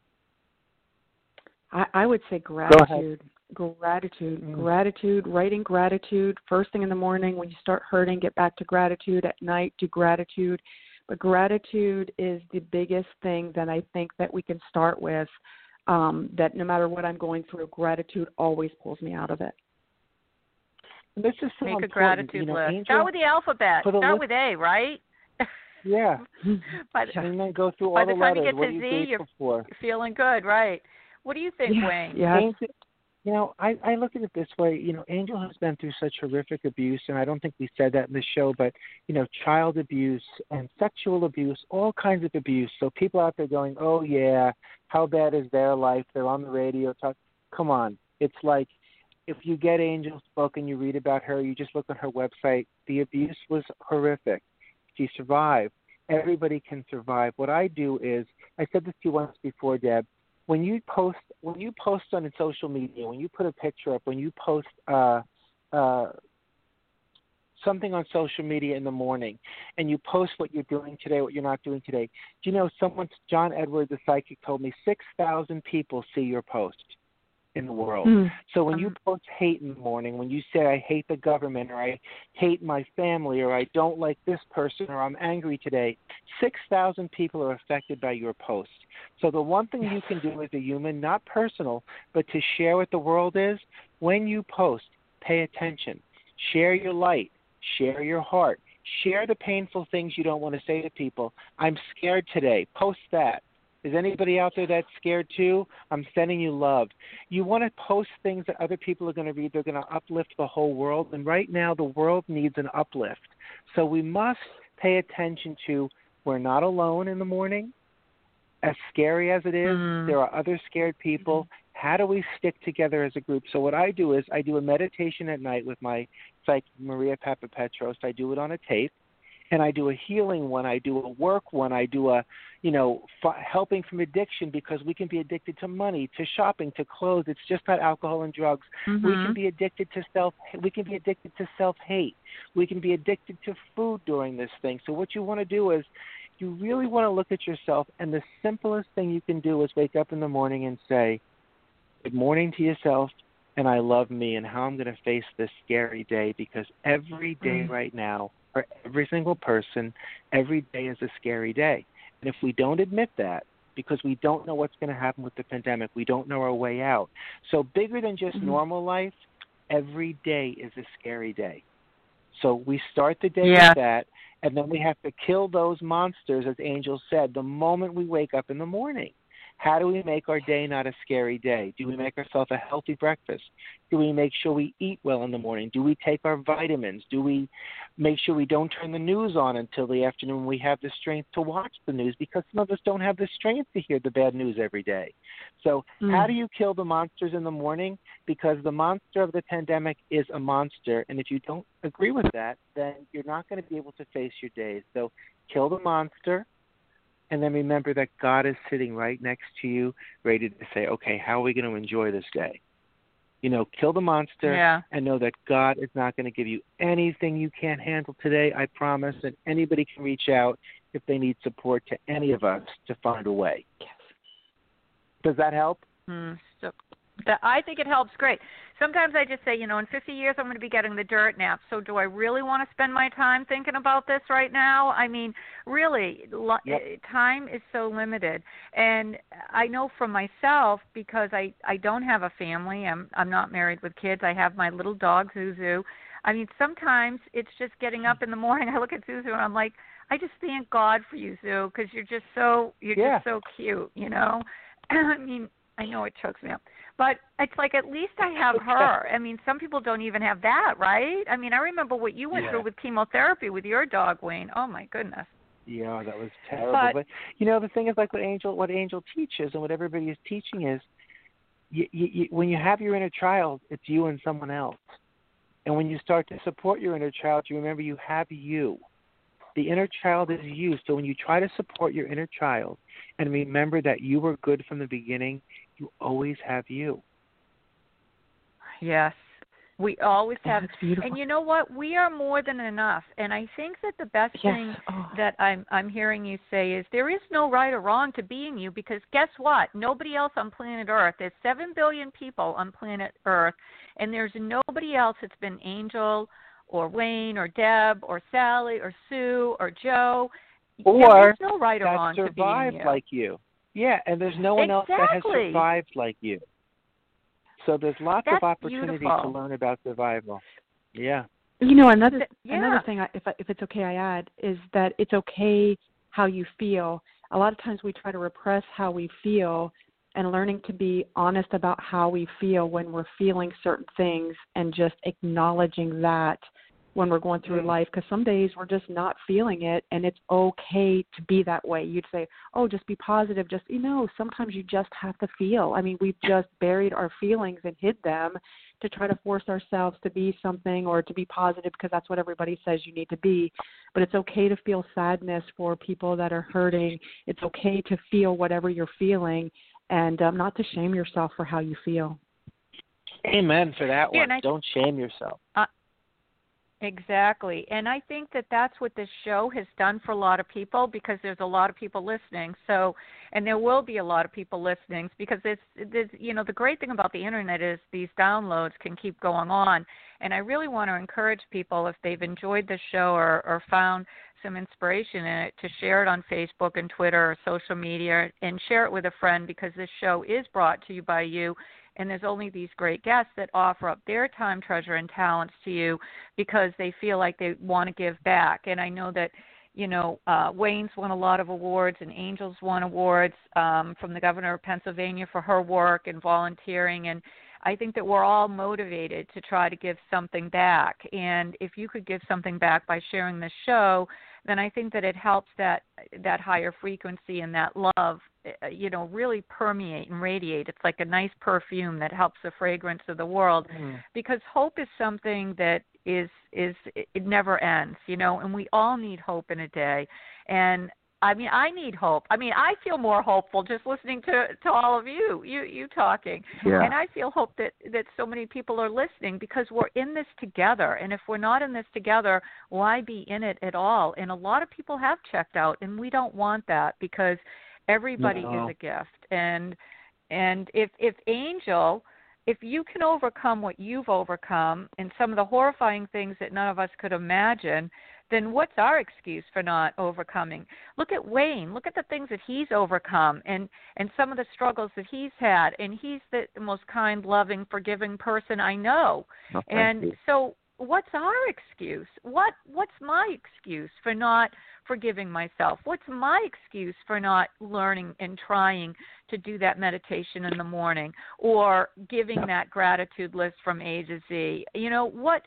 I, I would say gratitude. Gratitude. Mm. Gratitude, writing gratitude. First thing in the morning when you start hurting, get back to gratitude. At night, do gratitude. But gratitude is the biggest thing that I think that we can start with, um, that no matter what I'm going through, gratitude always pulls me out of it. This is so Make important. a gratitude you know, list. Angel, Start with the alphabet. the Start list, with A, right? Yeah. by the, and then go through by all the the time letters. you get What to are you Z, grateful you're, for? you're feeling good, right? What do you think, yes, Wayne? Yes. Angel, you know, I, I look at it this way. You know, Angel has been through such horrific abuse, and I don't think we said that in the show, but, you know, child abuse and sexual abuse, all kinds of abuse. So people out there going, oh, yeah, how bad is their life? They're on the radio. Talk. Come on. It's like if you get Angel's book and you read about her, you just look on her website, the abuse was horrific. She survived. Everybody can survive. What I do is, I said this to you once before, Deb, when you post when you post on social media, when you put a picture up, when you post uh, uh, something on social media in the morning, and you post what you're doing today, what you're not doing today, do you know someone, John Edwards, the psychic, told me six thousand people see your post in the world. Mm. So when you post hate in the morning, when you say, I hate the government, or I hate my family, or I don't like this person, or I'm angry today, six thousand people are affected by your post. So the one thing you can do as a human, not personal, but to share what the world is, when you post, pay attention. Share your light. Share your heart. Share the painful things you don't want to say to people. I'm scared today. Post that. Is anybody out there that's scared too? I'm sending you love. You want to post things that other people are going to read. They're going to uplift the whole world. And right now the world needs an uplift. So we must pay attention to we're not alone in the morning. As scary as it is, mm. there are other scared people. Mm-hmm. How do we stick together as a group? So what I do is I do a meditation at night with my psychic Maria Papapetros. I do it on a tape. And I do a healing one, I do a work one, I do a, you know, f- helping from addiction, because we can be addicted to money, to shopping, to clothes. It's just not alcohol and drugs. Mm-hmm. We can be addicted to self. We can be addicted to self-hate. We can be addicted to food during this thing. So what you want to do is, you really want to look at yourself, and the simplest thing you can do is wake up in the morning and say, good morning to yourself, and I love me, and how I'm going to face this scary day, because every day mm-hmm. right now, for every single person, every day is a scary day. And if we don't admit that, because we don't know what's going to happen with the pandemic, we don't know our way out. So bigger than just mm-hmm. normal life, every day is a scary day. So we start the day yeah. with that, and then we have to kill those monsters, as Angel said, the moment we wake up in the morning. How do we make our day not a scary day? Do we make ourselves a healthy breakfast? Do we make sure we eat well in the morning? Do we take our vitamins? Do we make sure we don't turn the news on until the afternoon when we have the strength to watch the news? Because some of us don't have the strength to hear the bad news every day. So mm. how do you kill the monsters in the morning? Because the monster of the pandemic is a monster, and if you don't agree with that, then you're not going to be able to face your days. So kill the monster. And then remember that God is sitting right next to you, ready to say, okay, how are we going to enjoy this day? You know, kill the monster yeah. and know that God is not going to give you anything you can't handle today, I promise. And anybody can reach out if they need support to any of us to find a way. Yes. Does that help? Mm, so that, I think it helps great. Sometimes I just say, you know, in fifty years I'm going to be getting the dirt nap. So do I really want to spend my time thinking about this right now? I mean, really, yep. time is so limited. And I know for myself, because I, I don't have a family, I'm I'm not married with kids, I have my little dog, Zuzu. I mean, sometimes it's just getting up in the morning, I look at Zuzu and I'm like, I just thank God for you, Zoo, because you're just so, you're yeah. just so cute, you know? I mean, I know it chokes me up. But it's like at least I have her. I mean, some people don't even have that, right? I mean, I remember what you went yeah. through with chemotherapy with your dog, Wayne. Oh, my goodness. Yeah, that was terrible. But, but you know, the thing is, like what Angel, what Angel teaches and what everybody is teaching is, you, you, you, when you have your inner child, it's you and someone else. And when you start to support your inner child, you remember you have you. The inner child is you. So when you try to support your inner child and remember that you were good from the beginning, you always have you. Yes, we always have. That's beautiful. And you know what? We are more than enough. And I think that the best yes. thing oh. that I'm I'm hearing you say is there is no right or wrong to being you, because guess what? Nobody else on planet Earth. There's seven billion people on planet Earth, and there's nobody else that's been Angel or Wayne or Deb or Sally or Sue or Joe. or no right or that wrong survived to being you. like you. Yeah, and there's no one exactly. else that has survived like you. So there's lots That's of opportunity beautiful. to learn about survival. Yeah. You know, another yeah. another thing, I, if I, if it's okay, I add is that it's okay how you feel. A lot of times we try to repress how we feel, and learning to be honest about how we feel when we're feeling certain things and just acknowledging that when we're going through mm. life, because some days we're just not feeling it, and it's okay to be that way. You'd say, oh, just be positive. Just, you know, sometimes you just have to feel. I mean, we've just buried our feelings and hid them to try to force ourselves to be something or to be positive because that's what everybody says you need to be. But it's okay to feel sadness for people that are hurting. It's okay to feel whatever you're feeling, and um, not to shame yourself for how you feel. Amen for that yeah, one. I, Don't shame yourself. Uh, exactly. And I think that that's what this show has done for a lot of people, because there's a lot of people listening. So, and there will be a lot of people listening because it's, it's, you know, the great thing about the internet is these downloads can keep going on. And I really want to encourage people, if they've enjoyed the show or, or found some inspiration in it, to share it on Facebook and Twitter or social media, and share it with a friend, because this show is brought to you by you. And there's only these great guests that offer up their time, treasure, and talents to you because they feel like they want to give back. And I know that, you know, uh, Wayne's won a lot of awards, and Angel's won awards um, from the governor of Pennsylvania for her work and volunteering. And I think that we're all motivated to try to give something back. And if you could give something back by sharing the show, then I think that it helps that that higher frequency and that love, you know, really permeate and radiate. It's like a nice perfume that helps the fragrance of the world, mm. because hope is something that is is it never ends, you know, and we all need hope in a day. And I mean, I need hope. I mean, I feel more hopeful just listening to, to all of you, you you talking. Yeah. And I feel hope that, that so many people are listening, because we're in this together. And if we're not in this together, why be in it at all? And a lot of people have checked out, and we don't want that, because everybody no. is a gift. And and if if Angel, if you can overcome what you've overcome and some of the horrifying things that none of us could imagine, then what's our excuse for not overcoming? Look at Wayne. Look at the things that he's overcome, and, and some of the struggles that he's had. And he's the most kind, loving, forgiving person I know. Oh, and you. so what's our excuse? What What's my excuse for not forgiving myself? What's my excuse for not learning and trying to do that meditation in the morning, or giving no. that gratitude list from A to Z? You know, what...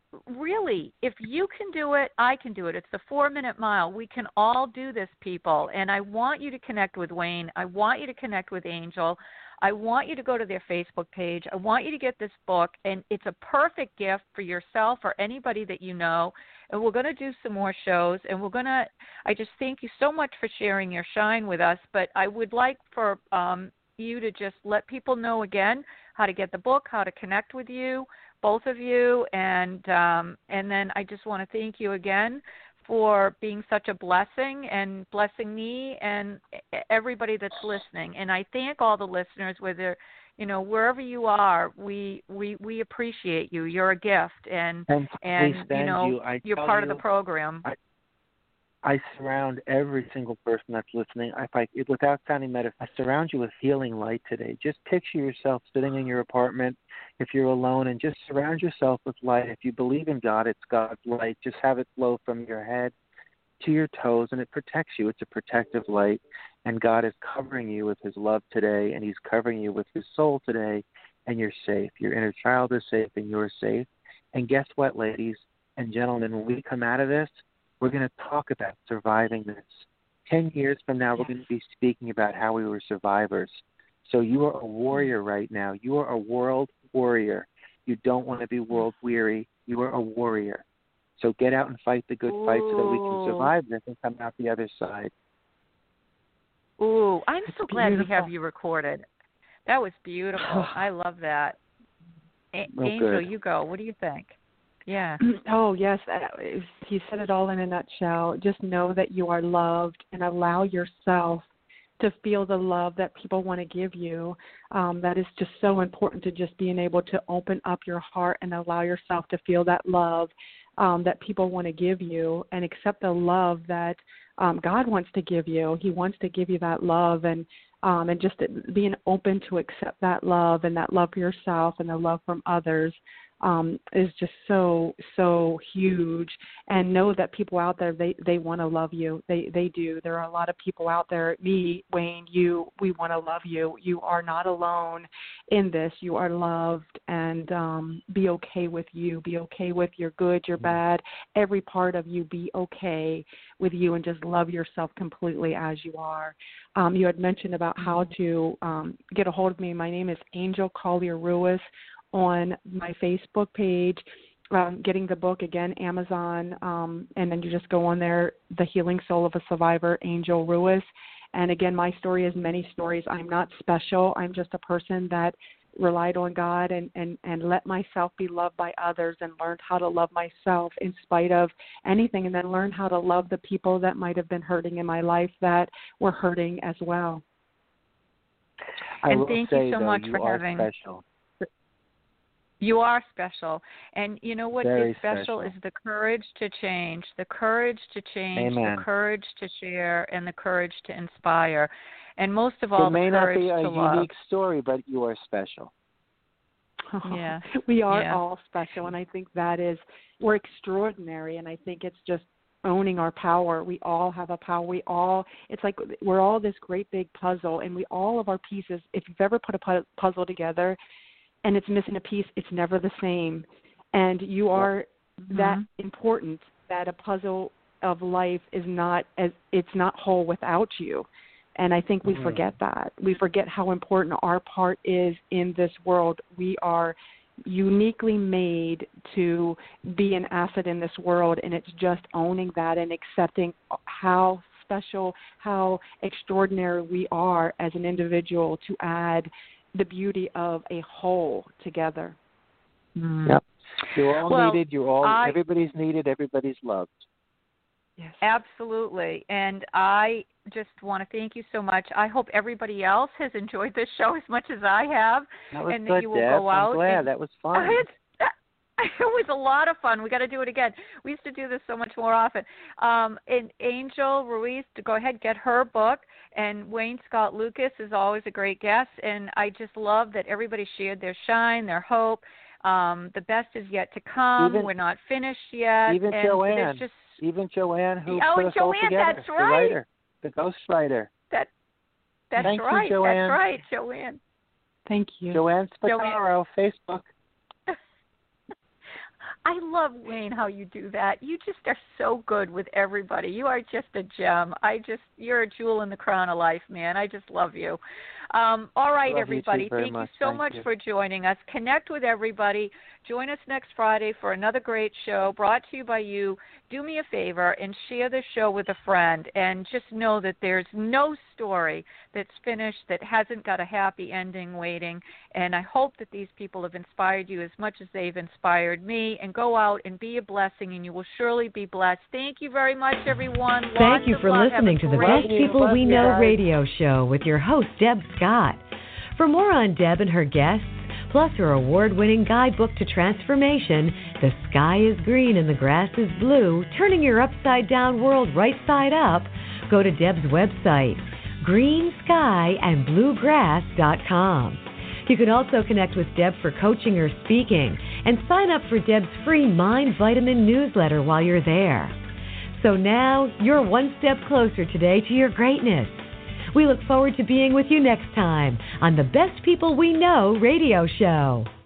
Really, if you can do it, I can do it. It's the four-minute mile. We can all do this, people. And I want you to connect with Wayne. I want you to connect with Angel. I want you to go to their Facebook page. I want you to get this book, and it's a perfect gift for yourself or anybody that you know. And we're going to do some more shows, and we're going to – I just thank you so much for sharing your shine with us. But I would like for um, you to just let people know again how to get the book, how to connect with you, both of you, and um, and then I just want to thank you again for being such a blessing and blessing me and everybody that's listening. And I thank all the listeners, whether, you know, wherever you are, we we, we appreciate you. You're a gift, and and, and you know you. I you're part you, of the program. I, I surround every single person that's listening. If I, without sounding meta, I surround you with healing light today. Just picture yourself sitting in your apartment if you're alone, and just surround yourself with light. If you believe in God, it's God's light. Just have it flow from your head to your toes, and it protects you. It's a protective light, and God is covering you with his love today, and he's covering you with his soul today, and you're safe. Your inner child is safe, and you're safe. And guess what, ladies and gentlemen, when we come out of this, we're going to talk about surviving this. Ten years from now, we're going to be speaking about how we were survivors. So you are a warrior right now. You are a world warrior. You don't want to be world weary. You are a warrior. So get out and fight the good Ooh. fight so that we can survive this and come out the other side. Ooh, I'm so glad beautiful. we have you recorded. That was beautiful. I love that. A- Oh, Angel, good. you go. What do you think? Yeah. Oh, yes. He said it all in a nutshell. Just know that you are loved, and allow yourself to feel the love that people want to give you. Um, that is just so important, to just being able to open up your heart and allow yourself to feel that love um, that people want to give you, and accept the love that um, God wants to give you. He wants to give you that love, and um, and just being open to accept that love and that love for yourself and the love from others um, is just so, so huge. And know that people out there, they, they want to love you. They they do. There are a lot of people out there, me, Wayne, you, we want to love you. You are not alone in this. You are loved, and um, be okay with you. Be okay with your good, your bad, every part of you. Be okay with you and just love yourself completely as you are. Um, you had mentioned about how to um, get a hold of me. My name is Angel Collier Ruiz on my Facebook page. Um, getting the book, again, Amazon, um, and then you just go on there, The Healing Soul of a Survivor, Angel Ruiz. And again, my story is many stories. I'm not special. I'm just a person that relied on God and, and, and let myself be loved by others and learned how to love myself in spite of anything, and then learned how to love the people that might have been hurting in my life that were hurting as well. I and will thank say, you so though, much you for are having special. You are special. And you know what Very is special, special is the courage to change, the courage to change, Amen. the courage to share, and the courage to inspire. And most of all, it may the courage not be a to love. unique story, but you are special. Yeah. We are yeah. all special, and I think that is, we're extraordinary, and I think it's just owning our power. We all have a power. We all, it's like we're all this great big puzzle, and we all of our pieces, if you've ever put a puzzle together and it's missing a piece, it's never the same. And you are mm-hmm. that important that a puzzle of life is not, as it's not whole without you. And I think we mm-hmm. forget that. We forget how important our part is in this world. We are uniquely made to be an asset in this world, and it's just owning that and accepting how special, how extraordinary we are as an individual to add the beauty of a whole together. Mm. Yep. You're all well, needed. You're all, I, everybody's needed. Everybody's loved. Yes. Absolutely. And I just want to thank you so much. I hope everybody else has enjoyed this show as much as I have. That was and good, that you will Deb. go out. I'm glad. And, that was fun. It was a lot of fun. We got to do it again. We used to do this so much more often. Um, and Angel Ruiz, to go ahead, get her book. And Wayne Scott Lucas is always a great guest. And I just love that everybody shared their shine, their hope. Um, the best is yet to come. Even, We're not finished yet. Even and Joanne. Just, even Joanne, who oh, put us Joanne, all together. that's the right. writer, the ghostwriter. That, that's Thank right. You, Joanne. That's right, Joanne. Thank you. Joanne Spataro, Facebook. I love, Wayne, how you do that. You just are so good with everybody. You are just a gem. I just, you're a jewel in the crown of life, man. I just love you. Um, all right, love everybody. You too very Thank much. you so Thank much you. for joining us. Connect with everybody. Join us next Friday for another great show brought to you by you. Do me a favor and share the show with a friend, and just know that there's no story that's finished that hasn't got a happy ending waiting. And I hope that these people have inspired you as much as they've inspired me. And go out and be a blessing, and you will surely be blessed. Thank you very much, everyone. Thank Lots you of for love. listening to the great- Best People Love We you Know guys. radio show with your host, Deb Scott. For more on Deb and her guests, plus her award-winning guidebook to transformation, The Sky is Green and the Grass is Blue, Turning Your Upside-Down World Right Side Up, go to Deb's website, green sky and blue grass dot com. You can also connect with Deb for coaching or speaking, and sign up for Deb's free Mind Vitamin newsletter while you're there. So now, you're one step closer today to your greatness. We look forward to being with you next time on the Best People We Know radio show.